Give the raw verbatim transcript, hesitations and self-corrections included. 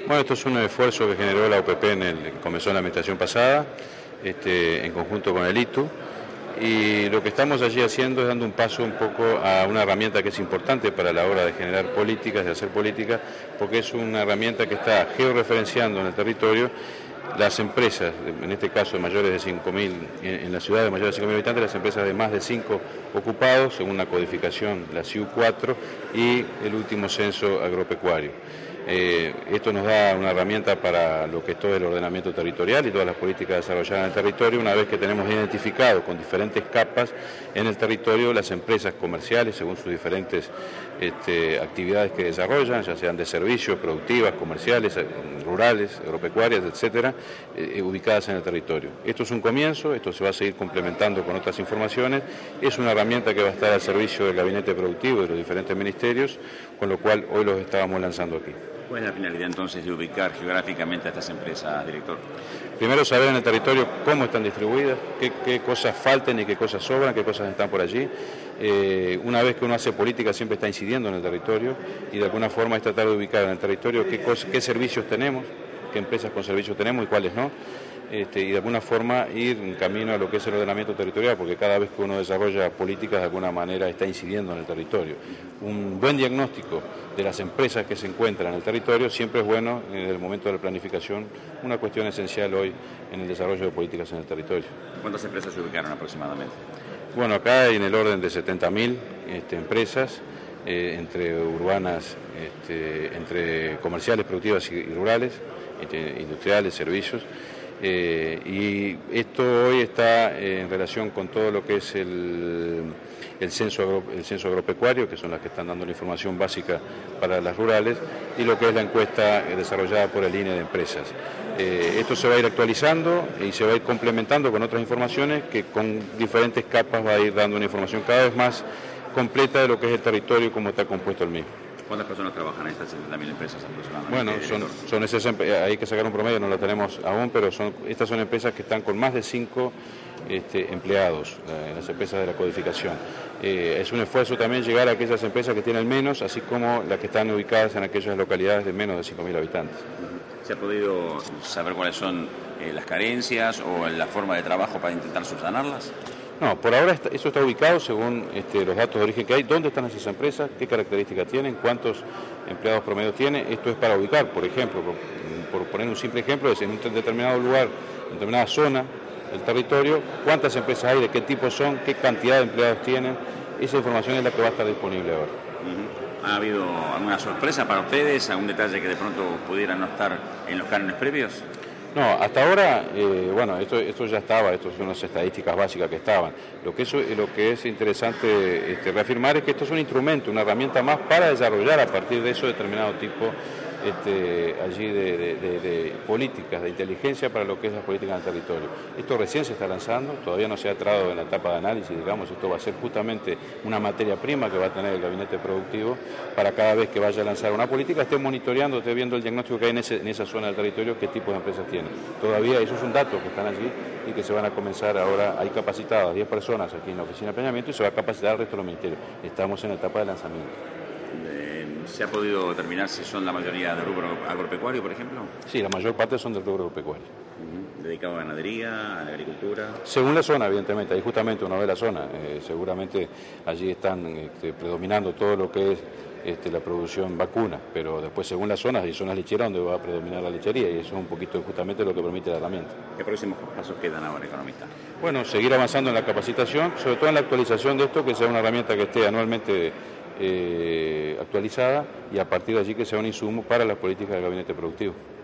Bueno, esto es un esfuerzo que generó la O P P en el que comenzó en la administración pasada, este, en conjunto con el I T U, y lo que estamos allí haciendo es dando un paso un poco a una herramienta que es importante para la hora de generar políticas, de hacer políticas, porque es una herramienta que está georreferenciando en el territorio las empresas, en este caso de mayores de cinco mil, en la ciudad de mayores de cinco mil habitantes, las empresas de más de cinco ocupados, según la codificación, la C I U cuatro, y el último censo agropecuario. Eh, esto nos da una herramienta para lo que es todo el ordenamiento territorial y todas las políticas desarrolladas en el territorio, una vez que tenemos identificado con diferentes capas en el territorio las empresas comerciales según sus diferentes este, actividades que desarrollan, ya sean de servicios, productivas, comerciales, rurales, agropecuarias, etcétera, eh, ubicadas en el territorio. Esto es un comienzo, esto se va a seguir complementando con otras informaciones, es una herramienta que va a estar al servicio del gabinete productivo de los diferentes ministerios, con lo cual hoy los estábamos lanzando aquí. ¿Cuál es la finalidad entonces de ubicar geográficamente a estas empresas, director? Primero, saber en el territorio cómo están distribuidas, qué, qué cosas faltan y qué cosas sobran, qué cosas están por allí. Eh, una vez que uno hace política siempre está incidiendo en el territorio y de alguna forma es tratar de ubicar en el territorio qué, cosas, qué servicios tenemos, qué empresas con servicios tenemos y cuáles no. Este, y de alguna forma ir en camino a lo que es el ordenamiento territorial, porque cada vez que uno desarrolla políticas de alguna manera está incidiendo en el territorio. Un buen diagnóstico de las empresas que se encuentran en el territorio siempre es bueno en el momento de la planificación, una cuestión esencial hoy en el desarrollo de políticas en el territorio. ¿Cuántas empresas se ubicaron aproximadamente? Bueno, acá hay en el orden de setenta mil este, empresas, eh, entre urbanas, este, entre comerciales, productivas y, y rurales, este, industriales, servicios. Eh, y esto hoy está eh, en relación con todo lo que es el, el, censo agro, el censo agropecuario, que son las que están dando la información básica para las rurales, y lo que es la encuesta eh, desarrollada por el I N E de empresas. Eh, esto se va a ir actualizando y se va a ir complementando con otras informaciones que con diferentes capas va a ir dando una información cada vez más completa de lo que es el territorio y cómo está compuesto el mismo. ¿Cuántas personas trabajan en estas setenta mil empresas aproximadamente? Bueno, son, son esas, hay que sacar un promedio, no la tenemos aún, pero son, estas son empresas que están con más de cinco este, empleados, eh, las empresas de la codificación. Eh, es un esfuerzo también llegar a aquellas empresas que tienen menos, así como las que están ubicadas en aquellas localidades de menos de cinco mil habitantes. ¿Se ha podido saber cuáles son eh, las carencias o la forma de trabajo para intentar subsanarlas? No, por ahora está, eso está ubicado según este, los datos de origen que hay, dónde están esas empresas, qué características tienen, cuántos empleados promedio tiene. Esto es para ubicar, por ejemplo, por, por poner un simple ejemplo, es en un determinado lugar, en determinada zona del territorio, cuántas empresas hay, de qué tipo son, qué cantidad de empleados tienen. Esa información es la que va a estar disponible ahora. Uh-huh. ¿Ha habido alguna sorpresa para ustedes, algún detalle que de pronto pudiera no estar en los cánones previos? No, hasta ahora, eh, bueno, esto, esto ya estaba, estas son las estadísticas básicas que estaban. Lo que, eso, lo que es interesante este, reafirmar es que esto es un instrumento, una herramienta más para desarrollar a partir de eso determinado tipo este, allí de, de, de, de políticas, de inteligencia para lo que es la política en el territorio. Esto recién se está lanzando, todavía no se ha entrado en la etapa de análisis, digamos, esto va a ser justamente una materia prima que va a tener el gabinete productivo para cada vez que vaya a lanzar una política, esté monitoreando, esté viendo el diagnóstico que hay en, ese, en esa zona del territorio, qué tipo de empresas tiene. Todavía esos son datos que están allí y que se van a comenzar ahora, hay capacitadas diez personas aquí en la oficina de planeamiento y se va a capacitar al resto de los ministerios. Estamos en la etapa de lanzamiento. ¿Se ha podido determinar si son la mayoría del rubro agropecuario, por ejemplo? Sí, la mayor parte son del rubro agropecuario. Uh-huh. ¿Dedicado a ganadería, a la agricultura? Según la zona, evidentemente, ahí justamente uno ve la zona. Eh, seguramente allí están este, predominando todo lo que es este, la producción vacuna, pero después según las zonas, hay zonas lecheras donde va a predominar la lechería y eso es un poquito justamente lo que permite la herramienta. ¿Qué próximos pasos quedan ahora, economista? Bueno, seguir avanzando en la capacitación, sobre todo en la actualización de esto, que sea una herramienta que esté anualmente Eh, actualizada y a partir de allí que sea un insumo para las políticas del gabinete productivo.